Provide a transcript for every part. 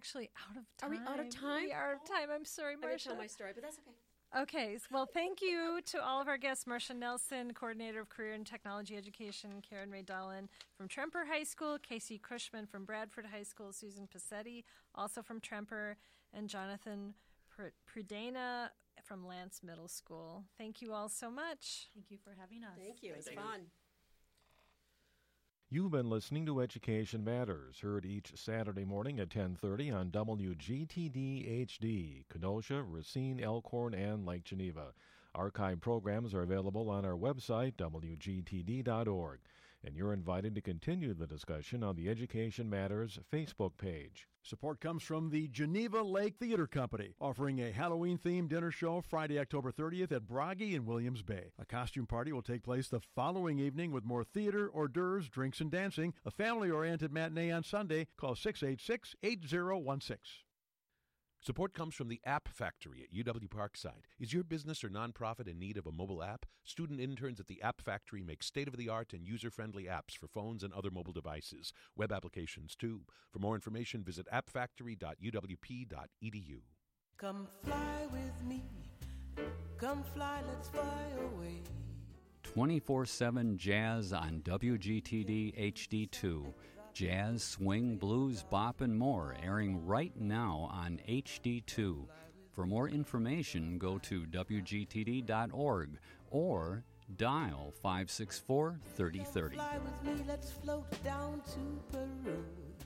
actually out of time. Are we out of time? We are out of time. I'm sorry, I'm going to Marcia. tell my story, but that's okay. Okay. Well, thank you to all of our guests. Marcia Nelson, Coordinator of Career and Technology Education, Karen Ray Dolan from Tremper High School, Casey Cushman from Bradford High School, Susan Passetti, also from Tremper, and Jonathan Prudena from Lance Middle School. Thank you all so much. Thank you for having us. Thank you. It's fun. You've been listening to Education Matters, heard each Saturday morning at 10:30 on WGTD-HD, Kenosha, Racine, Elkhorn, and Lake Geneva. Archive programs are available on our website, WGTD.org, and you're invited to continue the discussion on the Education Matters Facebook page. Support comes from the Geneva Lake Theater Company, offering a Halloween-themed dinner show Friday, October 30th at Bragi in Williams Bay. A costume party will take place the following evening with more theater, hors d'oeuvres, drinks, and dancing. A family-oriented matinee on Sunday. Call 686-8016. Support comes from the App Factory at UW Parkside. Is your business or nonprofit in need of a mobile app? Student interns at the App Factory make state-of-the-art and user-friendly apps for phones and other mobile devices. Web applications, too. For more information, visit appfactory.uwp.edu. Come fly with me. Come fly, let's fly away. 24/7 Jazz on WGTD HD2. Jazz, swing, blues, bop, and more, airing right now on HD2. For more information, go to WGTD.org or dial 564-3030. Fly with me, let's float down to Peru.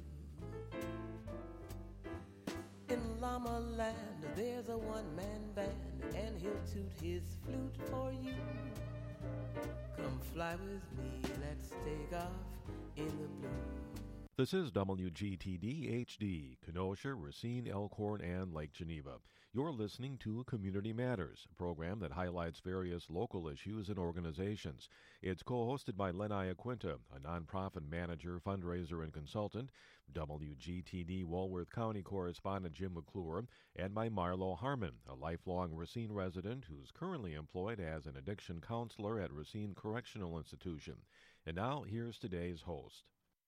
In Llama Land, there's a one-man band, and he'll toot his flute for you. Come fly with me, let's take off in the blue. This is WGTD-HD, Kenosha, Racine, Elkhorn, and Lake Geneva. You're listening to Community Matters, a program that highlights various local issues and organizations. It's co-hosted by Len Iaquinta, a nonprofit manager, fundraiser, and consultant, WGTD Walworth County correspondent Jim McClure, and by Marlo Harmon, a lifelong Racine resident who's currently employed as an addiction counselor at Racine Correctional Institution. And now, here's today's host.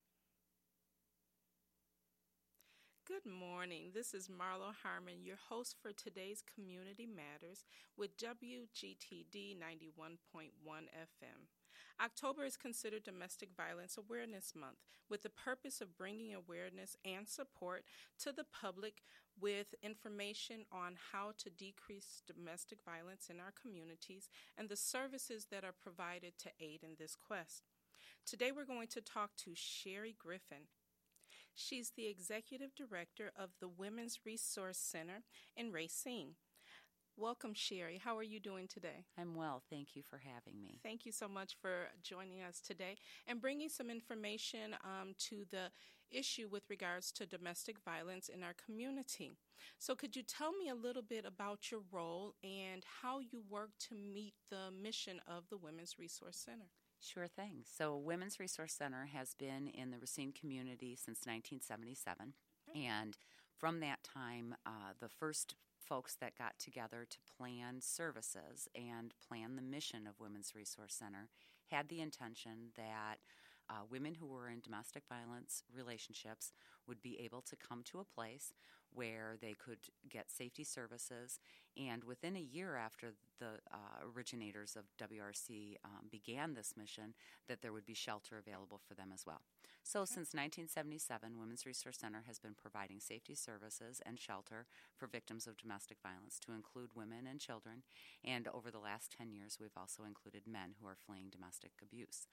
Good morning. This is Marlo Harmon, your host for today's Community Matters with WGTD 91.1 FM. October is considered Domestic Violence Awareness Month with the purpose of bringing awareness and support to the public with information on how to decrease domestic violence in our communities and the services that are provided to aid in this quest. Today we're going to talk to Sherry Griffin. She's the Executive Director of the Women's Resource Center in Racine. Welcome, Sherry. How are you doing today? I'm well. Thank you for having me. Thank you so much for joining us today and bringing some information to the issue with regards to domestic violence in our community. So could you tell me a little bit about your role and how you work to meet the mission of the Women's Resource Center? Sure thing. So Women's Resource Center has been in the Racine community since 1977. And from that time, the first folks that got together to plan services and plan the mission of Women's Resource Center had the intention that women who were in domestic violence relationships would be able to come to a place where they could get safety services, and within a year after the originators of WRC began this mission, that there would be shelter available for them as well. So since 1977, Women's Resource Center has been providing safety services and shelter for victims of domestic violence, to include women and children, and over the last 10 years, we've also included men who are fleeing domestic abuse.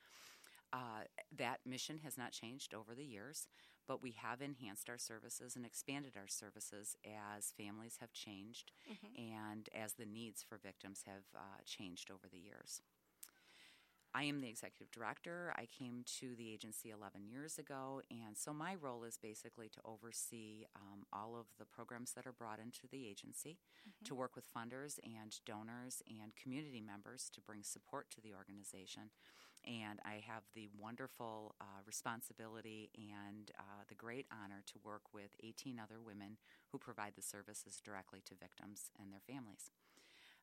That mission has not changed over the years, but we have enhanced our services and expanded our services as families have changed and as the needs for victims have changed over the years. I am the executive director. I came to the agency 11 years ago, and so my role is basically to oversee all of the programs that are brought into the agency, to work with funders and donors and community members to bring support to the organization. And I have the wonderful responsibility and the great honor to work with 18 other women who provide the services directly to victims and their families.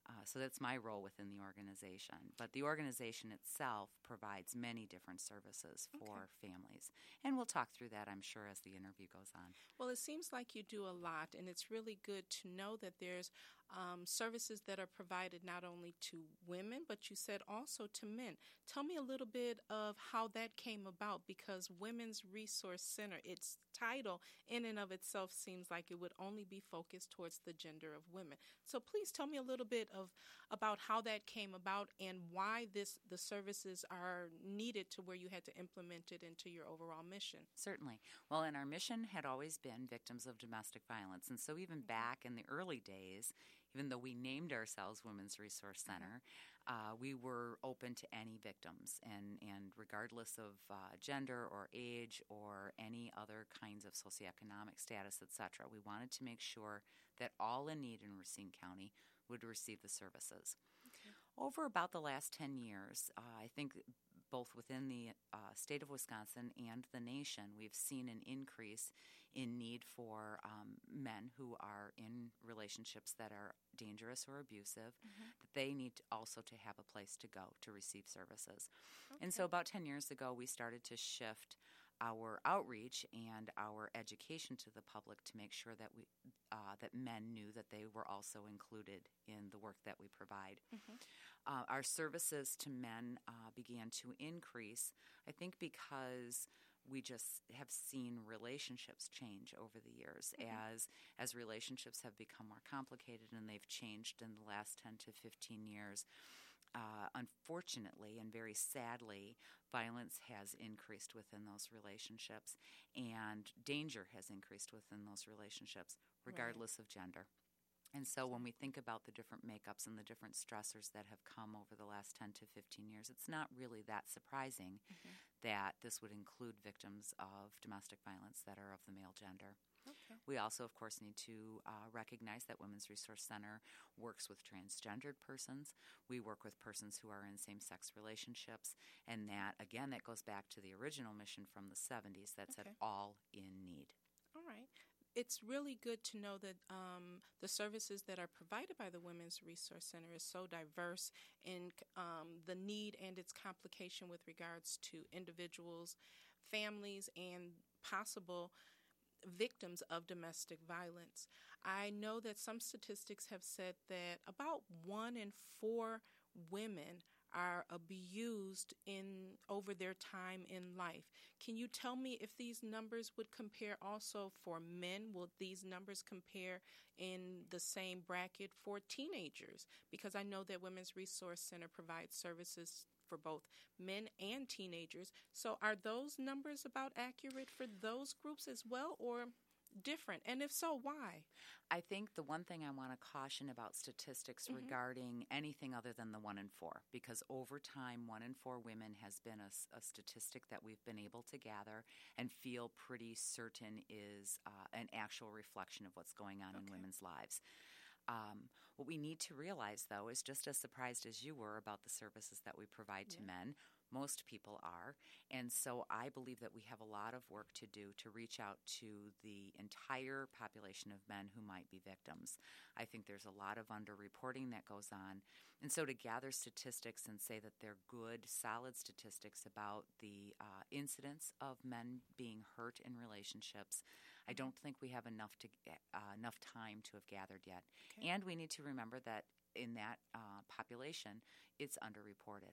So that's my role within the organization. But the organization itself provides many different services for families. And we'll talk through that, I'm sure, as the interview goes on. Well, it seems like you do a lot, and it's really good to know that there's services that are provided not only to women, but you said also to men. Tell me a little bit of how that came about, because Women's Resource Center, its title in and of itself seems like it would only be focused towards the gender of women. So please tell me a little bit about how that came about and why the services are needed to where you had to implement it into your overall mission. Certainly. Well, and our mission had always been victims of domestic violence. And so even back in the early days, even though we named ourselves Women's Resource Center, we were open to any victims. And regardless of gender or age or any other kinds of socioeconomic status, etc., we wanted to make sure that all in need in Racine County would receive the services. Over about the last 10 years, I think both within the state of Wisconsin and the nation, we've seen an increase in need for men who are in relationships that are dangerous or abusive, that they need also to have a place to go to receive services. And so about 10 years ago, we started to shift our outreach and our education to the public to make sure that that men knew that they were also included in the work that we provide. Our services to men began to increase, I think, because we just have seen relationships change over the years as relationships have become more complicated, and they've changed in the last 10 to 15 years. Unfortunately and very sadly, violence has increased within those relationships, and danger has increased within those relationships, regardless of gender. And so when we think about the different makeups and the different stressors that have come over the last 10 to 15 years, it's not really that surprising that this would include victims of domestic violence that are of the male gender. We also, of course, need to recognize that Women's Resource Center works with transgendered persons. We work with persons who are in same-sex relationships, and that, again, that goes back to the original mission from the 70s that said all in need. All right. It's really good to know that the services that are provided by the Women's Resource Center is so diverse in the need and its complication with regards to individuals, families, and possible victims of domestic violence. I know that some statistics have said that about 1 in 4 women are abused over their time in life. Can you tell me if these numbers would compare also for men? Will these numbers compare in the same bracket for teenagers? Because I know that Women's Resource Center provides services for both men and teenagers. So are those numbers about accurate for those groups as well, or different? And if so, why? I think the one thing I want to caution about statistics regarding anything other than the 1 in 4, because over time, 1 in 4 women has been a statistic that we've been able to gather and feel pretty certain is an actual reflection of what's going on in women's lives. What we need to realize, though, is just as surprised as you were about the services that we provide to men. Most people are. And so I believe that we have a lot of work to do to reach out to the entire population of men who might be victims. I think there's a lot of underreporting that goes on. And so to gather statistics and say that they're good, solid statistics about the incidence of men being hurt in relationships, I don't think we have enough time to have gathered yet. And we need to remember that in that population, it's underreported.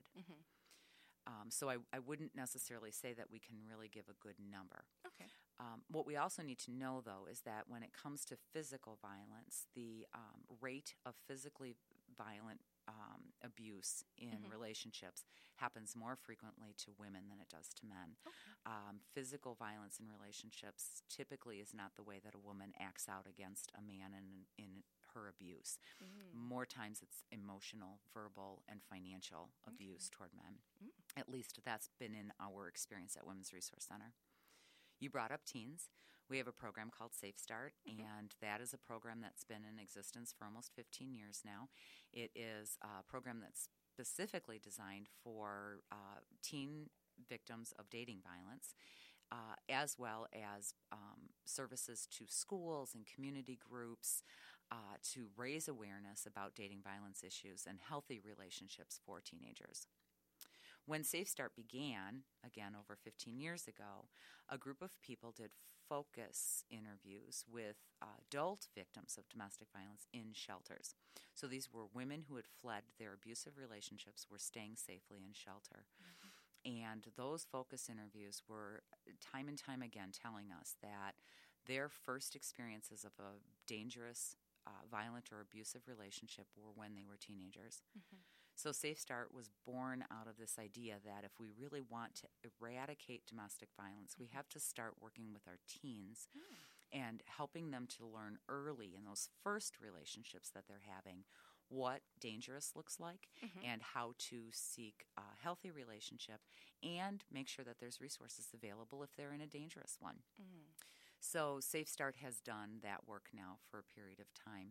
So I wouldn't necessarily say that we can really give a good number. What we also need to know, though, is that when it comes to physical violence, the rate of physically violent abuse in relationships happens more frequently to women than it does to men. Physical violence in relationships typically is not the way that a woman acts out against a man in her abuse. More times it's emotional, verbal, and financial abuse toward men. At least that's been in our experience at Women's Resource Center. You brought up teens. We have a program called Safe Start, and that is a program that's been in existence for almost 15 years now. It is a program that's specifically designed for teen victims of dating violence, as well as services to schools and community groups, to raise awareness about dating violence issues and healthy relationships for teenagers. When Safe Start began, again over 15 years ago, a group of people did focus interviews with adult victims of domestic violence in shelters. So these were women who had fled their abusive relationships, were staying safely in shelter. And those focus interviews were time and time again telling us that their first experiences of a dangerous, violent, or abusive relationship were when they were teenagers. So Safe Start was born out of this idea that if we really want to eradicate domestic violence, we have to start working with our teens and helping them to learn early in those first relationships that they're having what dangerous looks like and how to seek a healthy relationship and make sure that there's resources available if they're in a dangerous one. So Safe Start has done that work now for a period of time.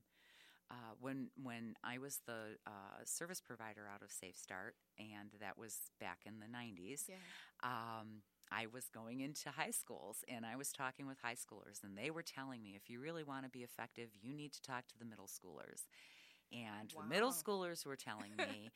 When I was the service provider out of Safe Start, and that was back in the 90s, I was going into high schools, and I was talking with high schoolers, and they were telling me, if you really want to be effective, you need to talk to the middle schoolers. And the middle schoolers were telling me,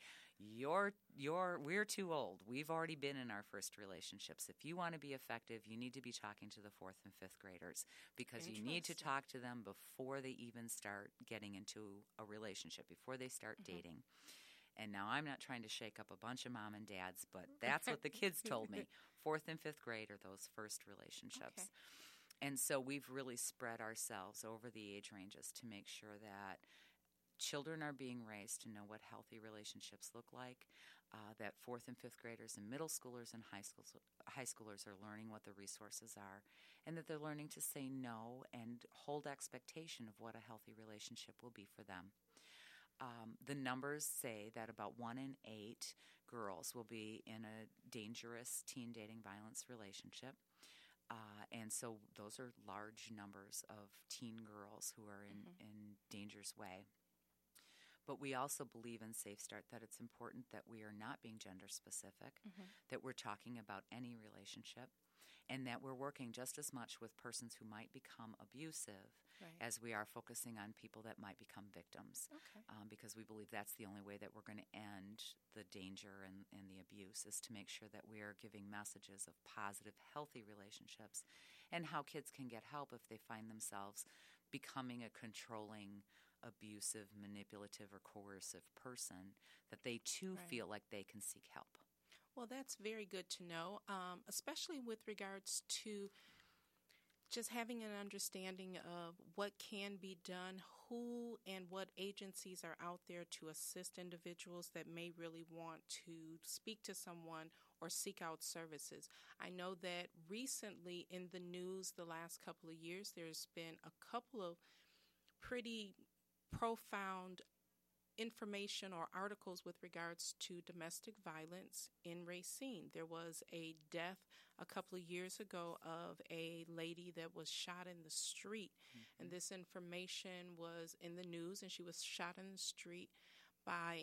we're too old. We've already been in our first relationships. If you want to be effective, you need to be talking to the 4th and 5th graders because you need to talk to them before they even start getting into a relationship, before they start dating. And now I'm not trying to shake up a bunch of mom and dads, but that's what the kids told me. 4th and 5th grade are those first relationships. And so we've really spread ourselves over the age ranges to make sure that children are being raised to know what healthy relationships look like, that 4th and 5th graders and middle schoolers and high schoolers are learning what the resources are, and that they're learning to say no and hold expectation of what a healthy relationship will be for them. The numbers say that about 1 in 8 girls will be in a dangerous teen dating violence relationship. And so those are large numbers of teen girls who are in dangerous way. But we also believe in Safe Start that it's important that we are not being gender specific, that we're talking about any relationship, and that we're working just as much with persons who might become abusive as we are focusing on people that might become victims, because we believe that's the only way that we're going to end the danger and the abuse, is to make sure that we are giving messages of positive, healthy relationships and how kids can get help if they find themselves becoming a controlling, abusive, manipulative, or coercive person, that they too feel like they can seek help. Well, that's very good to know, especially with regards to just having an understanding of what can be done, who and what agencies are out there to assist individuals that may really want to speak to someone or seek out services. I know that recently in the news the last couple of years, there's been a couple of pretty profound information or articles with regards to domestic violence in Racine. There was a death a couple of years ago of a lady that was shot in the street, and this information was in the news, and she was shot in the street by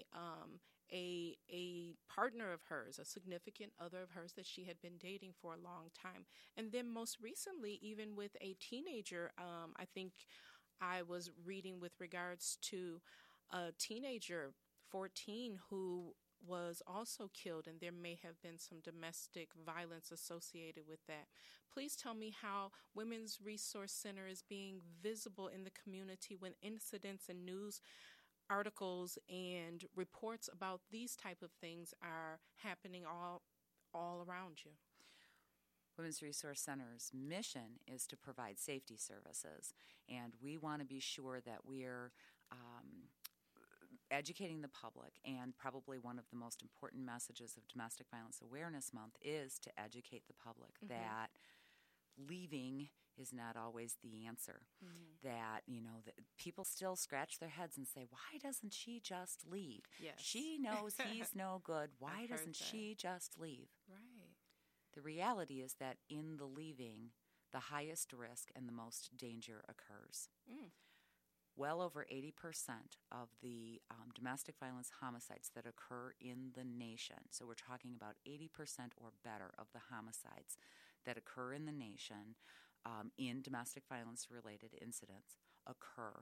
a partner of hers, a significant other of hers that she had been dating for a long time. And then most recently, even with a teenager, I think I was reading with regards to a teenager, 14, who was also killed, and there may have been some domestic violence associated with that. Please tell me how Women's Resource Center is being visible in the community when incidents and news articles and reports about these type of things are happening all around you. Women's Resource Center's mission is to provide safety services, and we want to be sure that we're educating the public. And probably one of the most important messages of Domestic Violence Awareness Month is to educate the public that leaving is not always the answer. That, that people still scratch their heads and say, why doesn't she just leave? Yes. She knows he's no good. Why doesn't she just leave? Right. The reality is that in the leaving, the highest risk and the most danger occurs. Well over 80% of the domestic violence homicides that occur in the nation, so we're talking about 80% or better of the homicides that occur in the nation in domestic violence-related incidents, occur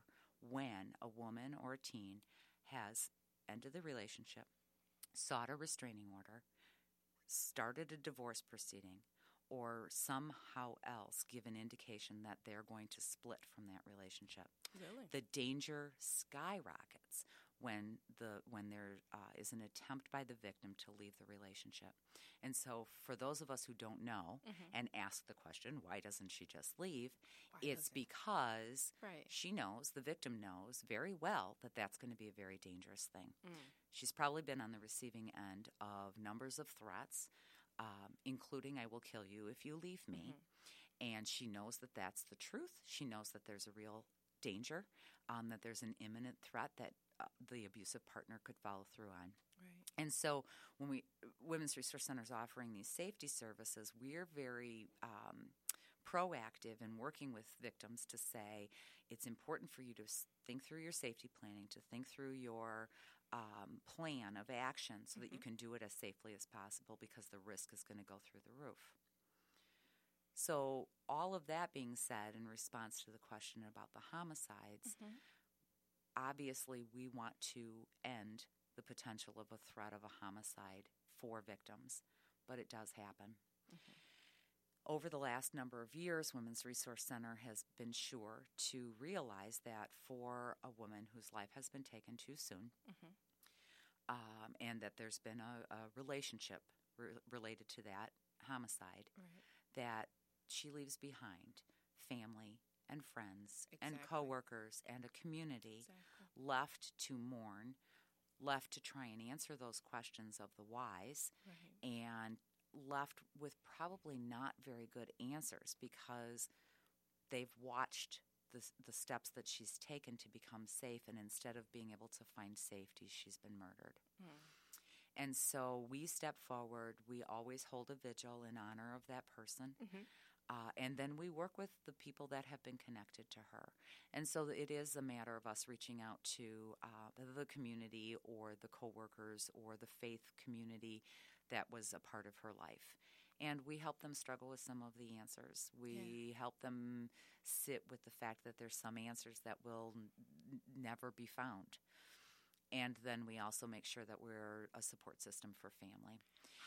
when a woman or a teen has ended the relationship, sought a restraining order, started a divorce proceeding, or somehow else give an indication that they're going to split from that relationship. Really? The danger skyrockets when there is an attempt by the victim to leave the relationship. And so for those of us who don't know and ask the question, why doesn't she just leave? It's because she knows, the victim knows very well that that's going to be a very dangerous thing. She's probably been on the receiving end of numbers of threats, including "I will kill you if you leave me." And she knows that that's the truth. She knows that there's a real danger, that there's an imminent threat that the abusive partner could follow through on. Right. And so when Women's Resource Center is offering these safety services, we're very proactive in working with victims to say it's important for you to think through your safety planning, to think through your plan of action so that you can do it as safely as possible, because the risk is going to go through the roof. So all of that being said, in response to the question about the homicides, obviously we want to end the potential of a threat of a homicide for victims, but it does happen. Over the last number of years, Women's Resource Center has been sure to realize that for a woman whose life has been taken too soon, and that there's been a relationship related to that homicide, that she leaves behind family and friends and coworkers and a community left to mourn, left to try and answer those questions of the whys, and left with probably not very good answers because they've watched the steps that she's taken to become safe, and instead of being able to find safety, she's been murdered. And so we step forward. We always hold a vigil in honor of that person. And then we work with the people that have been connected to her. And so it is a matter of us reaching out to the community or the coworkers or the faith community that was a part of her life. And we help them struggle with some of the answers. We help them sit with the fact that there's some answers that will never be found. And then we also make sure that we're a support system for family.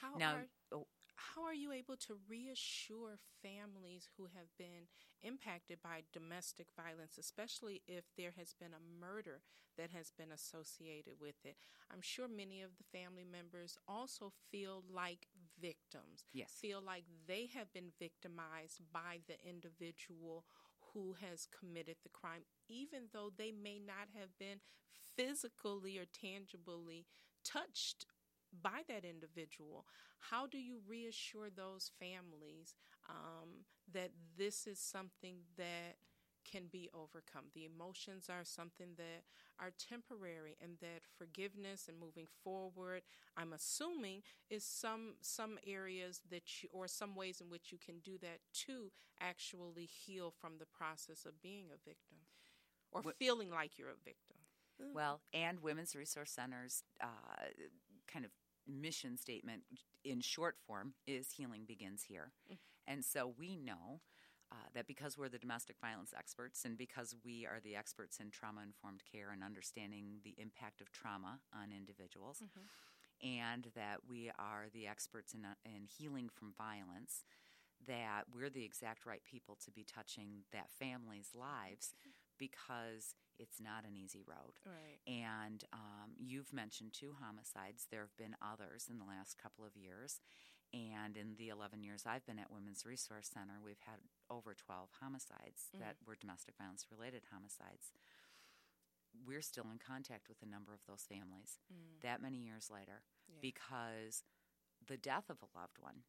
How are you able to reassure families who have been impacted by domestic violence, especially if there has been a murder that has been associated with it? I'm sure many of the family members also feel like victims, feel like they have been victimized by the individual who has committed the crime, even though they may not have been physically or tangibly touched by that individual. How do you reassure those families that this is something that can be overcome? The emotions are something that are temporary, and that forgiveness and moving forward, I'm assuming, is some areas that you, or some ways in which you can do that to actually heal from the process of being a victim or feeling like you're a victim. Well, and Women's Resource Center's kind of mission statement in short form is healing begins here. And so we know that because we're the domestic violence experts, and because we are the experts in trauma-informed care and understanding the impact of trauma on individuals, and that we are the experts in healing from violence, that we're the exact right people to be touching that family's lives, because it's not an easy road. And you've mentioned 2 homicides. There have been others in the last couple of years. And in the 11 years I've been at Women's Resource Center, we've had over 12 homicides that were domestic violence-related homicides. We're still in contact with a number of those families that many years later, because the death of a loved one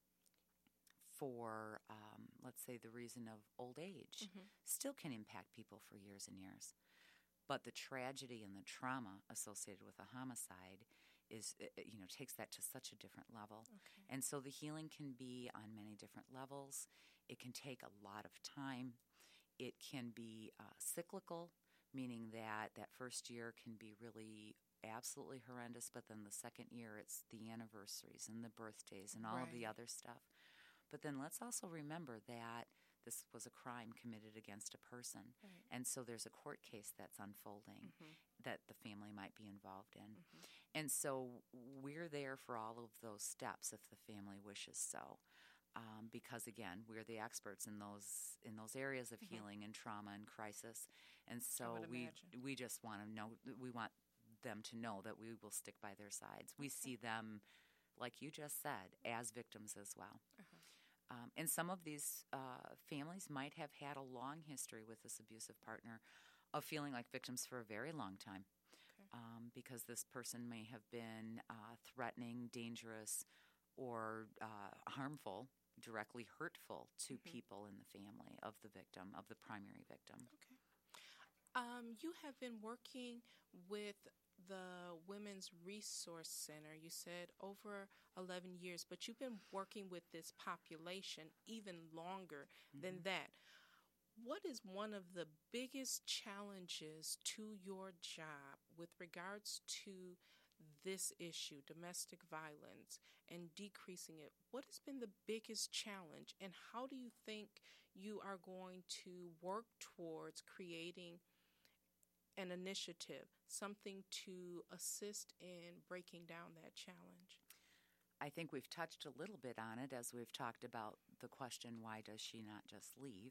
for, let's say, the reason of old age still can impact people for years and years. But the tragedy and the trauma associated with a homicide is, takes that to such a different level. And so the healing can be on many different levels. It can take a lot of time. It can be cyclical, meaning that that first year can be really absolutely horrendous, but then the second year it's the anniversaries and the birthdays and all of the other stuff. But then let's also remember that this was a crime committed against a person. Right. And so there's a court case that's unfolding that the family might be involved in. And so we're there for all of those steps if the family wishes so. Because again, we're the experts in those areas of healing and trauma and crisis, and so we just want to know. We want them to know that we will stick by their sides. We see them, like you just said, as victims as well. And some of these families might have had a long history with this abusive partner of feeling like victims for a very long time, because this person may have been threatening, dangerous, or harmful, directly hurtful to people in the family of the victim, of the primary victim. You have been working with the Women's Resource Center, you said, over 11 years, but you've been working with this population even longer than that. What is one of the biggest challenges to your job with regards to this issue, domestic violence, and decreasing it? What has been the biggest challenge, and how do you think you are going to work towards creating an initiative, something to assist in breaking down that challenge? I think we've touched a little bit on it as we've talked about the question, why does she not just leave?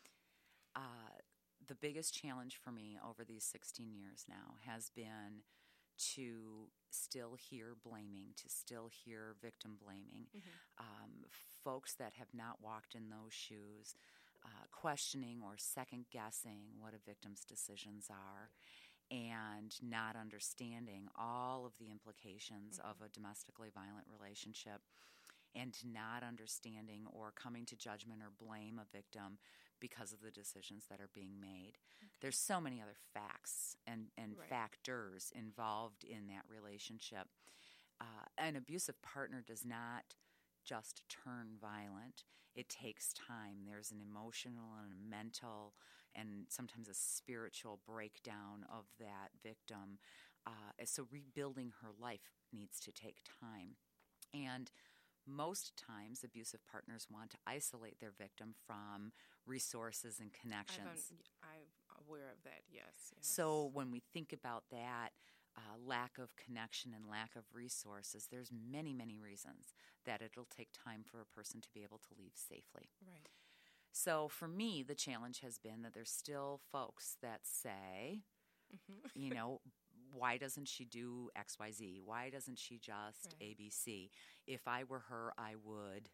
The biggest challenge for me over these 16 years now has been to still hear blaming, to still hear victim blaming. Folks that have not walked in those shoes, questioning or second-guessing what a victim's decisions are, and not understanding all of the implications of a domestically violent relationship, and not understanding or coming to judgment or blame a victim because of the decisions that are being made. There's so many other facts and factors involved in that relationship. An abusive partner does not just turn violent. It takes time. There's an emotional and a mental and sometimes a spiritual breakdown of that victim. So rebuilding her life needs to take time. And most times, abusive partners want to isolate their victim from resources and connections. I'm aware of that, yes. So when we think about that lack of connection and lack of resources, there's many, many reasons that it'll take time for a person to be able to leave safely. Right. So for me, the challenge has been that there's still folks that say, you know, why doesn't she do XYZ? Why doesn't she just ABC? If I were her, I would.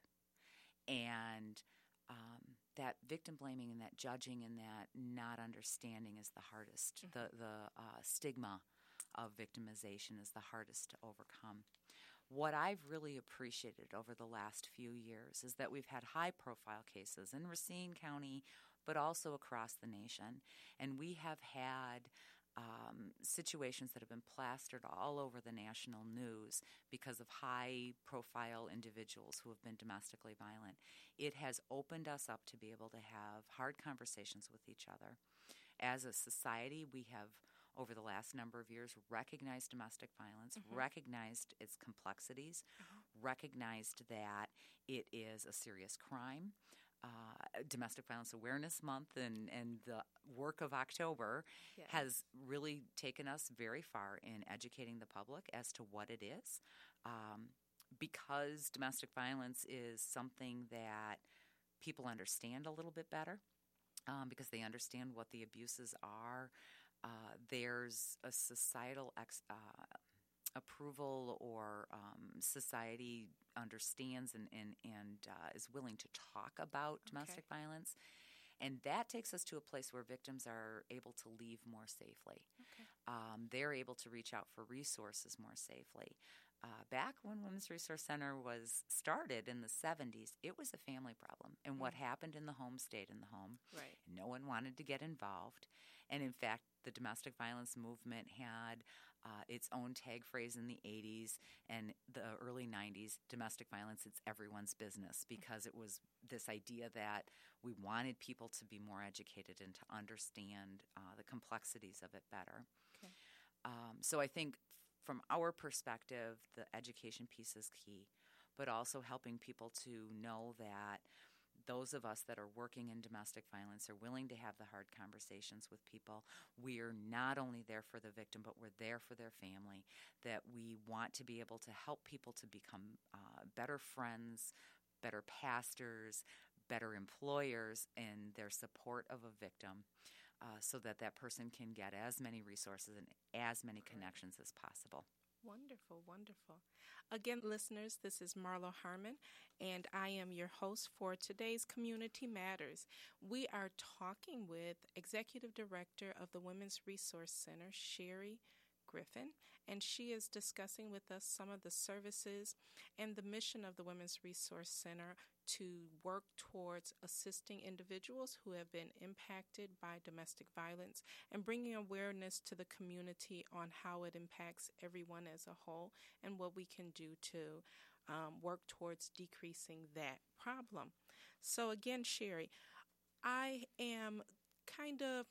And that victim blaming and that judging and that not understanding is the hardest. The stigma of victimization is the hardest to overcome. What I've really appreciated over the last few years is that we've had high-profile cases in Racine County, but also across the nation. And we have had situations that have been plastered all over the national news because of high-profile individuals who have been domestically violent. It has opened us up to be able to have hard conversations with each other. As a society, we have, over the last number of years, recognized domestic violence, recognized its complexities, recognized that it is a serious crime. Domestic Violence Awareness Month and the work of October has really taken us very far in educating the public as to what it is. Because domestic violence is something that people understand a little bit better, because they understand what the abuses are. There's a societal approval, or society understands and is willing to talk about domestic violence. And that takes us to a place where victims are able to leave more safely. They're able to reach out for resources more safely. Back when Women's Resource Center was started in the 70s, it was a family problem. And what happened in the home stayed in the home. Right. No one wanted to get involved. And in fact, the domestic violence movement had its own tag phrase in the 80s and the early 90s, domestic violence, it's everyone's business, because it was this idea that we wanted people to be more educated and to understand the complexities of it better. So I think from our perspective, the education piece is key, but also helping people to know that those of us that are working in domestic violence are willing to have the hard conversations with people. We're not only there for the victim, but we're there for their family, that we want to be able to help people to become better friends, better pastors, better employers in their support of a victim, so that that person can get as many resources and as many connections as possible. Wonderful, wonderful. Again, listeners, this is Marlo Harmon, and I am your host for today's Community Matters. We are talking with Executive Director of the Women's Resource Center, Sherry Griffin, and she is discussing with us some of the services and the mission of the Women's Resource Center to work towards assisting individuals who have been impacted by domestic violence and bringing awareness to the community on how it impacts everyone as a whole and what we can do to work towards decreasing that problem. So again, Sherry, I am kind of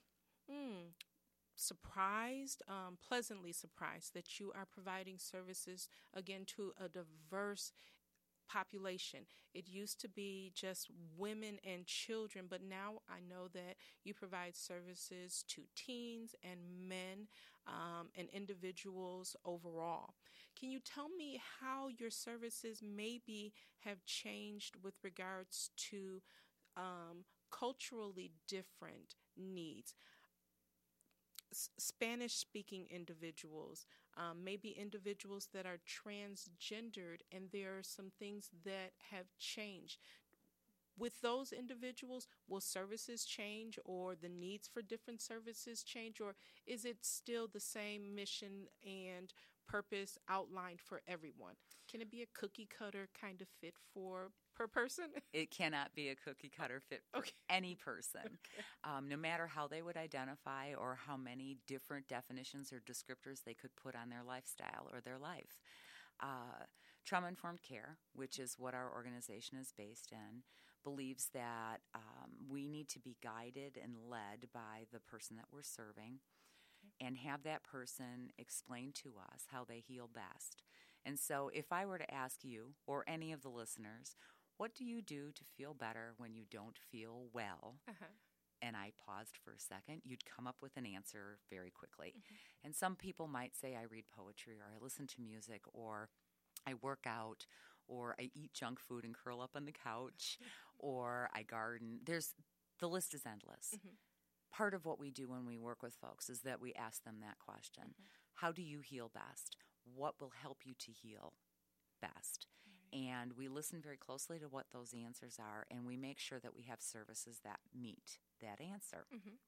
surprised, pleasantly surprised that you are providing services, again, to a diverse population. It used to be just women and children, but now I know that you provide services to teens and men and individuals overall. Can you tell me how your services maybe have changed with regards to culturally different needs? Spanish-speaking individuals, maybe individuals that are transgendered, and there are some things that have changed. With those individuals, will services change or the needs for different services change, or is it still the same mission and purpose outlined for everyone? Can it be a cookie-cutter kind of fit for per person? It cannot be a cookie-cutter fit for any person, no matter how they would identify or how many different definitions or descriptors they could put on their lifestyle or their life. Trauma-informed care, which is what our organization is based in, believes that we need to be guided and led by the person that we're serving and have that person explain to us how they heal best. And so if I were to ask you or any of the listeners, what do you do to feel better when you don't feel well? And I paused for a second, you'd come up with an answer very quickly. And some people might say, I read poetry, or I listen to music, or I work out, or I eat junk food and curl up on the couch, or I garden. The list is endless. Part of what we do when we work with folks is that we ask them that question. How do you heal best? What will help you to heal best? And we listen very closely to what those answers are, and we make sure that we have services that meet that answer.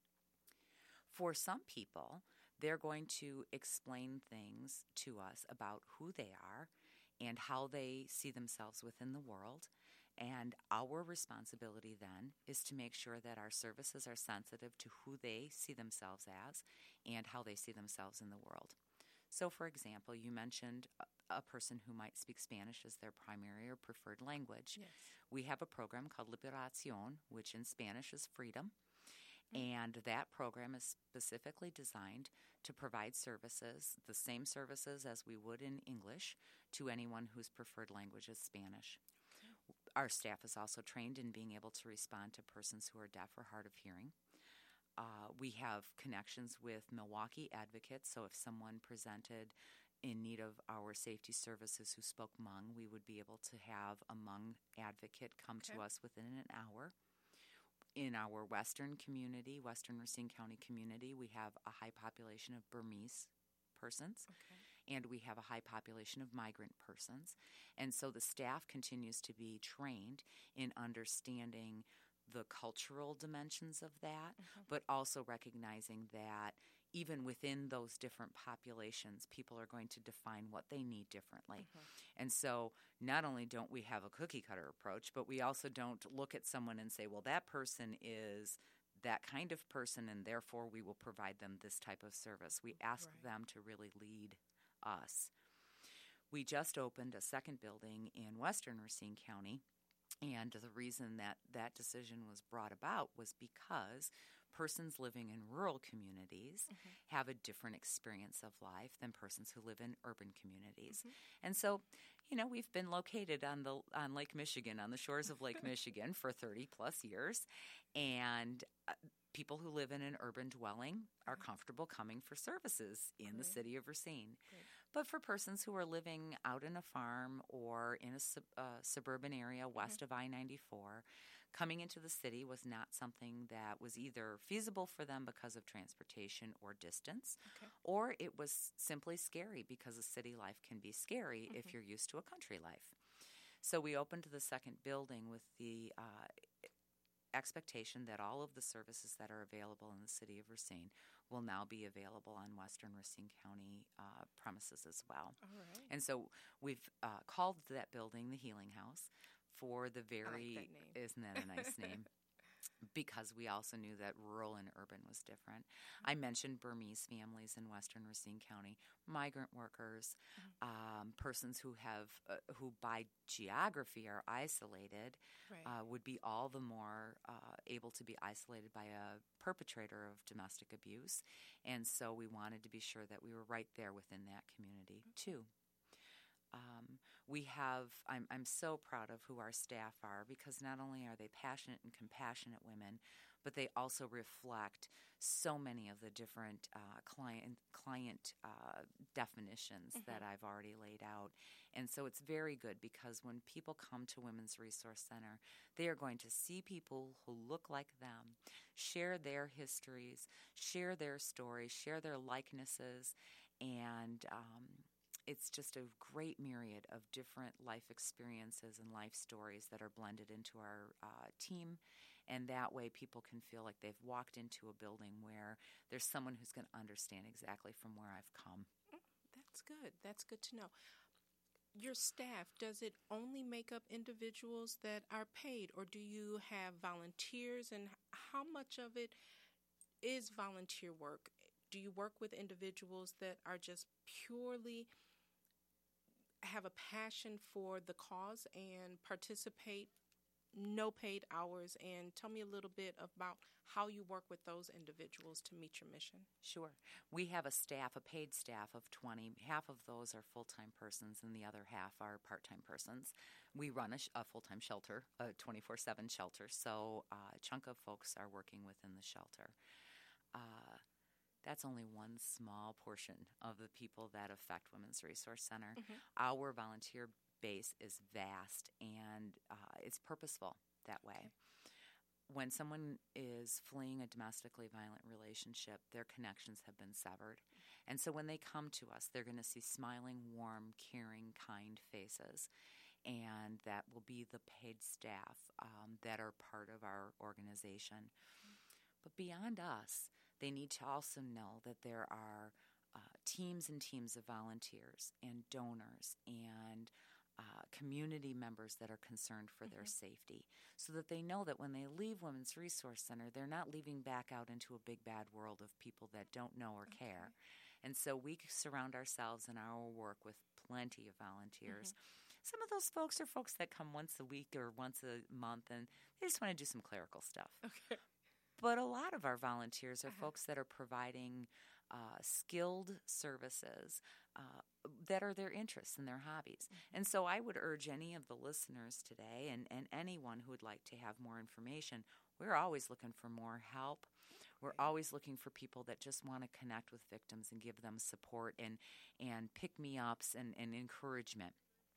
For some people, they're going to explain things to us about who they are and how they see themselves within the world. And our responsibility then is to make sure that our services are sensitive to who they see themselves as and how they see themselves in the world. So, for example, you mentioned a person who might speak Spanish as their primary or preferred language. We have a program called Liberación, which in Spanish is freedom. And that program is specifically designed to provide services, the same services as we would in English, to anyone whose preferred language is Spanish. Our staff is also trained in being able to respond to persons who are deaf or hard of hearing. We have connections with Milwaukee advocates, so if someone presented in need of our safety services who spoke Hmong, we would be able to have a Hmong advocate come to us within an hour. In our western community, Western Racine County community, we have a high population of Burmese persons, and we have a high population of migrant persons. And so the staff continues to be trained in understanding the cultural dimensions of that, but also recognizing that even within those different populations, people are going to define what they need differently. And so not only don't we have a cookie-cutter approach, but we also don't look at someone and say, well, that person is that kind of person, and therefore we will provide them this type of service. We ask them to really lead us. We just opened a second building in Western Racine County, and the reason that that decision was brought about was because persons living in rural communities have a different experience of life than persons who live in urban communities. And so, we've been located on Lake Michigan, on the shores of Lake Michigan for 30 plus years, and people who live in an urban dwelling are comfortable coming for services in the city of Racine. But for persons who are living out in a farm or in a suburban area west of I-94, coming into the city was not something that was either feasible for them because of transportation or distance, or it was simply scary because a city life can be scary if you're used to a country life. So we opened the second building with the expectation that all of the services that are available in the city of Racine will now be available on Western Racine County premises as well. All right. And so we've called that building the Healing House for the very, I like that name. Isn't that a nice name? Because we also knew that rural and urban was different. I mentioned Burmese families in Western Racine County, migrant workers, persons who who by geography are isolated, would be all the more able to be isolated by a perpetrator of domestic abuse. And so we wanted to be sure that we were right there within that community too. I'm so proud of who our staff are, because not only are they passionate and compassionate women, but they also reflect so many of the different client definitions that I've already laid out. And so it's very good, because when people come to Women's Resource Center, they are going to see people who look like them, share their histories, share their stories, share their likenesses, and it's just a great myriad of different life experiences and life stories that are blended into our team. And that way people can feel like they've walked into a building where there's someone who's going to understand exactly from where I've come. That's good. That's good to know. Your staff, does it only make up individuals that are paid, or do you have volunteers? And how much of it is volunteer work? Do you work with individuals that are just purely have a passion for the cause and participate, no paid hours? And tell me a little bit about how you work with those individuals to meet your mission. Sure. We have a paid staff of 20. Half of those are full-time persons, and the other half are part-time persons. We run a full-time shelter, a 24/7 shelter, so a chunk of folks are working within the shelter. That's only one small portion of the people that affect Women's Resource Center. Our volunteer base is vast, and it's purposeful that way. When someone is fleeing a domestically violent relationship, their connections have been severed. And so when they come to us, they're going to see smiling, warm, caring, kind faces. And that will be the paid staff that are part of our organization. But beyond us, they need to also know that there are teams and teams of volunteers and donors and community members that are concerned for their safety, so that they know that when they leave Women's Resource Center, they're not leaving back out into a big bad world of people that don't know or care. And so we surround ourselves in our work with plenty of volunteers. Some of those folks are folks that come once a week or once a month, and they just want to do some clerical stuff. But a lot of our volunteers are folks that are providing skilled services that are their interests and their hobbies. And so I would urge any of the listeners today and anyone who would like to have more information, we're always looking for more help. We're always looking for people that just want to connect with victims and give them support and pick-me-ups and encouragement.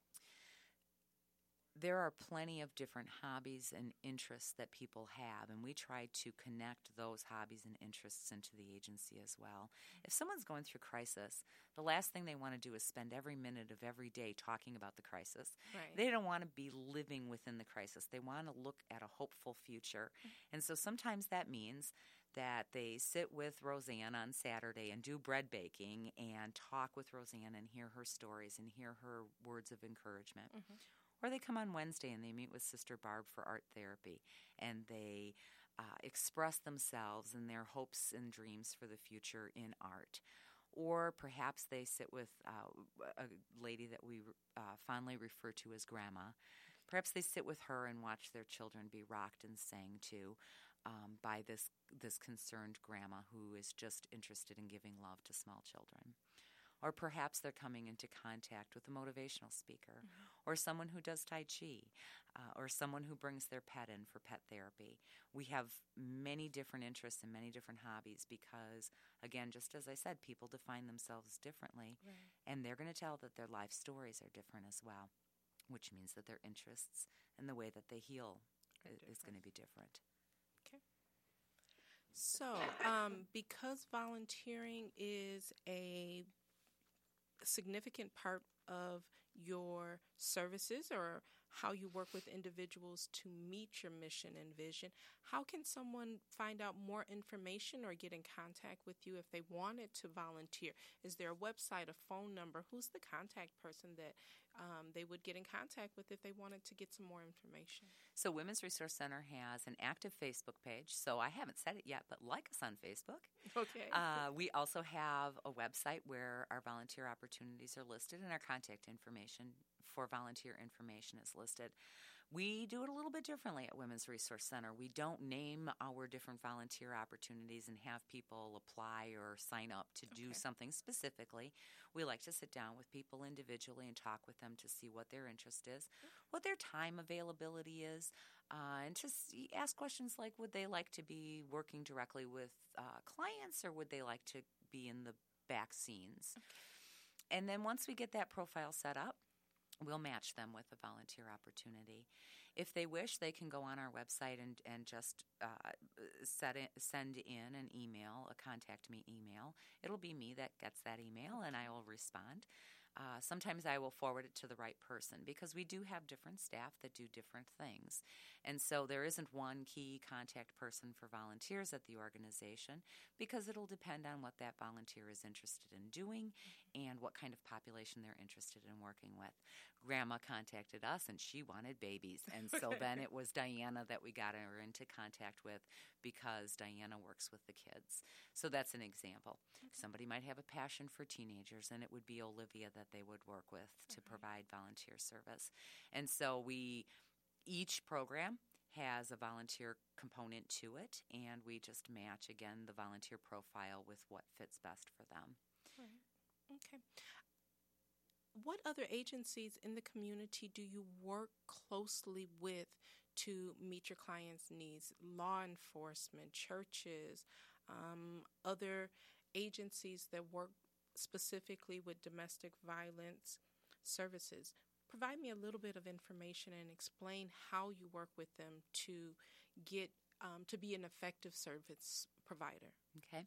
There are plenty of different hobbies and interests that people have, and we try to connect those hobbies and interests into the agency as well. If someone's going through crisis, the last thing they want to do is spend every minute of every day talking about the crisis. They don't want to be living within the crisis. They want to look at a hopeful future. And so sometimes that means that they sit with Roseanne on Saturday and do bread baking and talk with Roseanne and hear her stories and hear her words of encouragement. Or they come on Wednesday and they meet with Sister Barb for art therapy, and they express themselves and their hopes and dreams for the future in art. Or perhaps they sit with a lady that we fondly refer to as Grandma. Perhaps they sit with her and watch their children be rocked and sang to. by this concerned grandma who is just interested in giving love to small children. Or perhaps they're coming into contact with a motivational speaker, or someone who does Tai Chi, or someone who brings their pet in for pet therapy. We have many different interests and many different hobbies because, again, just as I said, people define themselves differently, and they're going to tell that their life stories are different as well, which means that their interests and the way that they heal is going to be different. Okay. So, because volunteering is a significant part of your services or how you work with individuals to meet your mission and vision, how can someone find out more information or get in contact with you if they wanted to volunteer? Is there a website, a phone number? Who's the contact person that they would get in contact with if they wanted to get some more information? So Women's Resource Center has an active Facebook page. So I haven't said it yet, but like us on Facebook. Okay. We also have a website where our volunteer opportunities are listed and our contact information for volunteer information is listed. We do it a little bit differently at Women's Resource Center. We don't name our different volunteer opportunities and have people apply or sign up to do something specifically. We like to sit down with people individually and talk with them to see what their interest is, what their time availability is, and to ask questions like, would they like to be working directly with clients or would they like to be in the back scenes? And then once we get that profile set up, we'll match them with a volunteer opportunity. If they wish, they can go on our website and just send in an email, a contact me email. It'll be me that gets that email, and I will respond. Sometimes I will forward it to the right person because we do have different staff that do different things. And so there isn't one key contact person for volunteers at the organization because it'll depend on what that volunteer is interested in doing and what kind of population they're interested in working with. Grandma contacted us and she wanted babies. And so then it was Diana that we got her into contact with because Diana works with the kids. So that's an example. Somebody might have a passion for teenagers and it would be Olivia that they would work with to provide volunteer service. And so each program has a volunteer component to it, and we just match, again, the volunteer profile with what fits best for them. Right. Okay. What other agencies in the community do you work closely with to meet your clients' needs? Law enforcement, churches, other agencies that work specifically with domestic violence services. Provide me a little bit of information and explain how you work with them to get to be an effective service provider. Okay.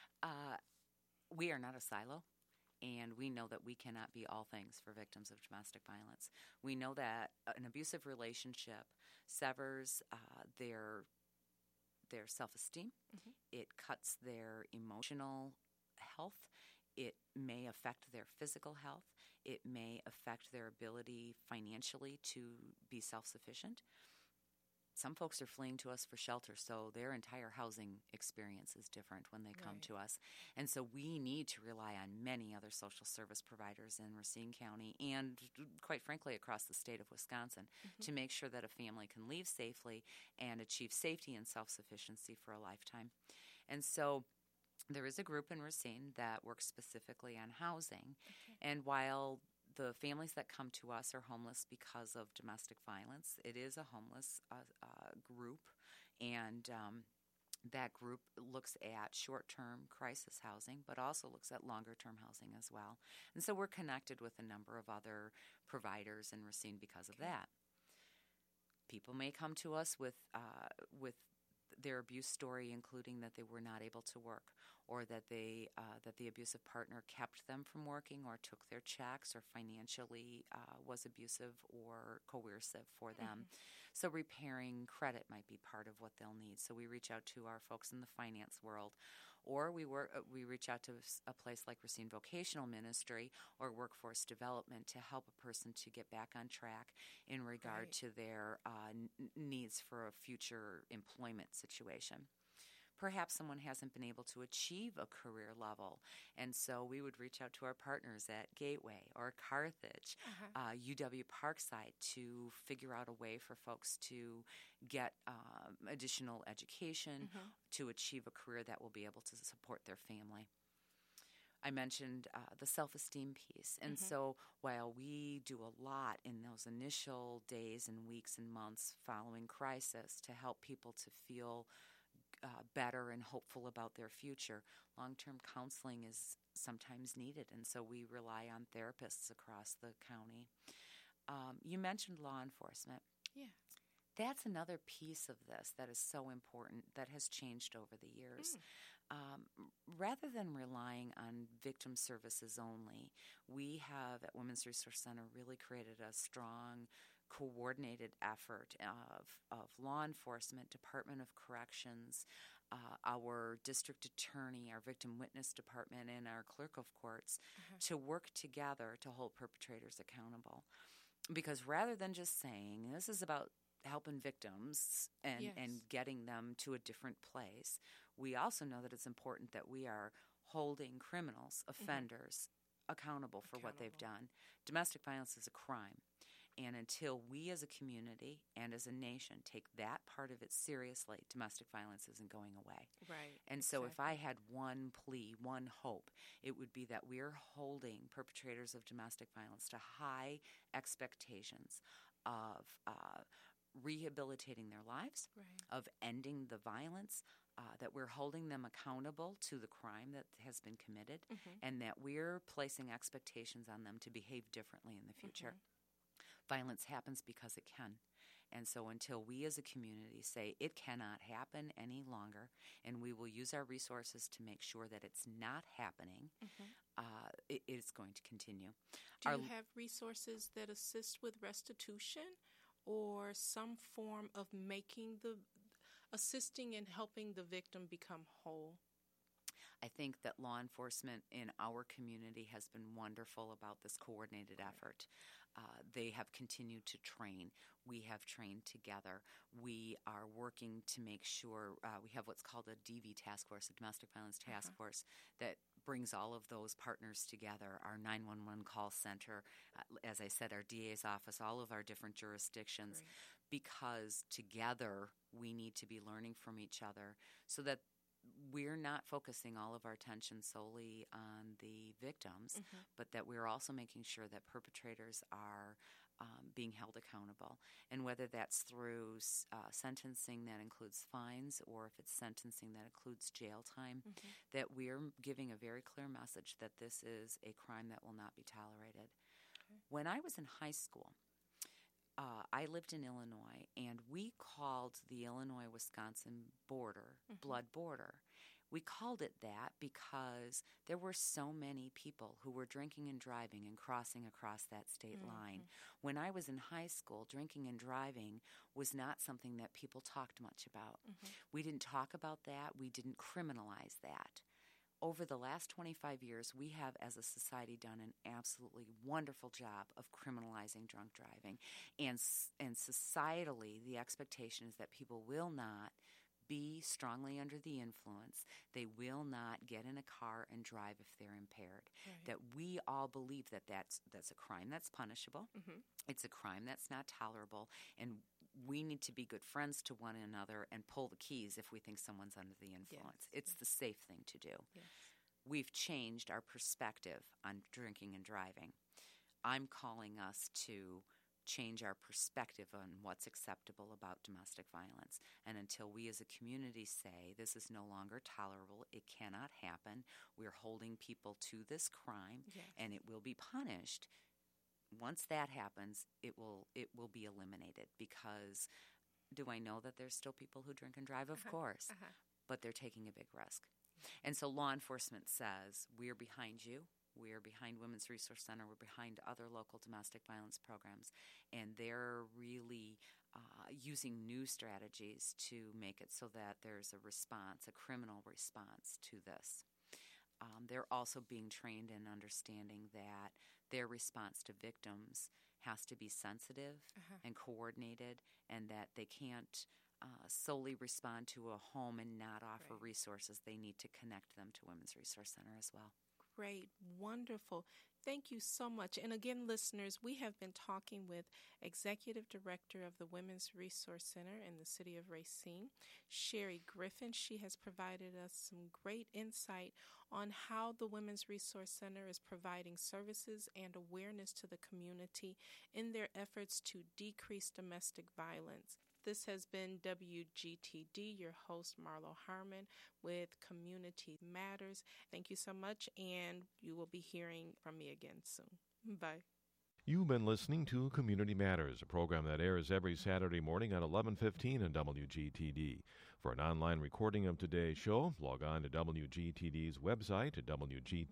We are not a silo, and we know that we cannot be all things for victims of domestic violence. We know that an abusive relationship severs their self-esteem. It cuts their emotional health. It may affect their physical health. It may affect their ability financially to be self-sufficient. Some folks are fleeing to us for shelter, so their entire housing experience is different when they come to us. And so we need to rely on many other social service providers in Racine County and, quite frankly, across the state of Wisconsin to make sure that a family can leave safely and achieve safety and self-sufficiency for a lifetime. And so there is a group in Racine that works specifically on housing. And while the families that come to us are homeless because of domestic violence, it is a homeless group. And that group looks at short-term crisis housing, but also looks at longer-term housing as well. And so we're connected with a number of other providers in Racine because of that. People may come to us with their abuse story, including that they were not able to work, or that the abusive partner kept them from working, or took their checks, or financially was abusive or coercive for them. So repairing credit might be part of what they'll need. So we reach out to our folks in the finance world, or we reach out to a place like Racine Vocational Ministry or Workforce Development to help a person to get back on track in regard to their needs for a future employment situation. perhaps someone hasn't been able to achieve a career level. And so we would reach out to our partners at Gateway or Carthage, UW Parkside, to figure out a way for folks to get additional education to achieve a career that will be able to support their family. I mentioned the self-esteem piece. And so while we do a lot in those initial days and weeks and months following crisis to help people to feel better and hopeful about their future, long-term counseling is sometimes needed. And so we rely on therapists across the county. You mentioned law enforcement. Yeah. That's another piece of this that is so important that has changed over the years. Rather than relying on victim services only, we have at Women's Resource Center really created a strong, coordinated effort of law enforcement, Department of Corrections, our district attorney, our victim witness department, and our clerk of courts to work together to hold perpetrators accountable. Because rather than just saying, this is about helping victims and getting them to a different place, we also know that it's important that we are holding criminals, offenders, accountable for what they've done. Domestic violence is a crime. And until we as a community and as a nation take that part of it seriously, domestic violence isn't going away. Right. And so if I had one plea, one hope, it would be that we're holding perpetrators of domestic violence to high expectations of rehabilitating their lives, of ending the violence, that we're holding them accountable to the crime that has been committed, and that we're placing expectations on them to behave differently in the future. Violence happens because it can. And so until we as a community say it cannot happen any longer, and we will use our resources to make sure that it's not happening, it is going to continue. Do you have resources that assist with restitution or some form of assisting and helping the victim become whole? I think that law enforcement in our community has been wonderful about this coordinated effort. They have continued to train. We have trained together. We are working to make sure we have what's called a DV task force, a domestic violence task force, that brings all of those partners together, our 911 call center, as I said, our DA's office, all of our different jurisdictions, because together we need to be learning from each other so that we're not focusing all of our attention solely on the victims, but that we're also making sure that perpetrators are being held accountable. And whether that's through sentencing that includes fines or if it's sentencing that includes jail time, that we're giving a very clear message that this is a crime that will not be tolerated. When I was in high school, I lived in Illinois, and we called the Illinois-Wisconsin border blood border. We called it that because there were so many people who were drinking and driving and crossing across that state line. When I was in high school, drinking and driving was not something that people talked much about. We didn't talk about that. We didn't criminalize that. Over the last 25 years, we have, as a society, done an absolutely wonderful job of criminalizing drunk driving. And societally, the expectation is that people will not be strongly under the influence. They will not get in a car and drive if they're impaired. That we all believe that that's a crime that's punishable. It's a crime that's not tolerable. And we need to be good friends to one another and pull the keys if we think someone's under the influence. It's the safe thing to do. We've changed our perspective on drinking and driving. I'm calling us to change our perspective on what's acceptable about domestic violence. And until we as a community say this is no longer tolerable, it cannot happen, we're holding people to this crime, and it will be punished. Once that happens, it will be eliminated, because do I know that there's still people who drink and drive? Of course. But they're taking a big risk. And so law enforcement says, we're behind you. We're behind Women's Resource Center. We're behind other local domestic violence programs. And they're really using new strategies to make it so that there's a response, a criminal response to this. They're also being trained in understanding that their response to victims has to be sensitive and coordinated, and that they can't solely respond to a home and not offer Right. resources. They need to connect them to Women's Resource Center as well. Great, wonderful. Thank you so much. And again, listeners, we have been talking with Executive Director of the Women's Resource Center in the city of Racine, Sherry Griffin. She has provided us some great insight on how the Women's Resource Center is providing services and awareness to the community in their efforts to decrease domestic violence. This has been WGTD, your host, Marlo Harmon, with Community Matters. Thank you so much, and you will be hearing from me again soon. Bye. You've been listening to Community Matters, a program that airs every Saturday morning at 11:15 on WGTD. For an online recording of today's show, log on to WGTD's website at WGTD.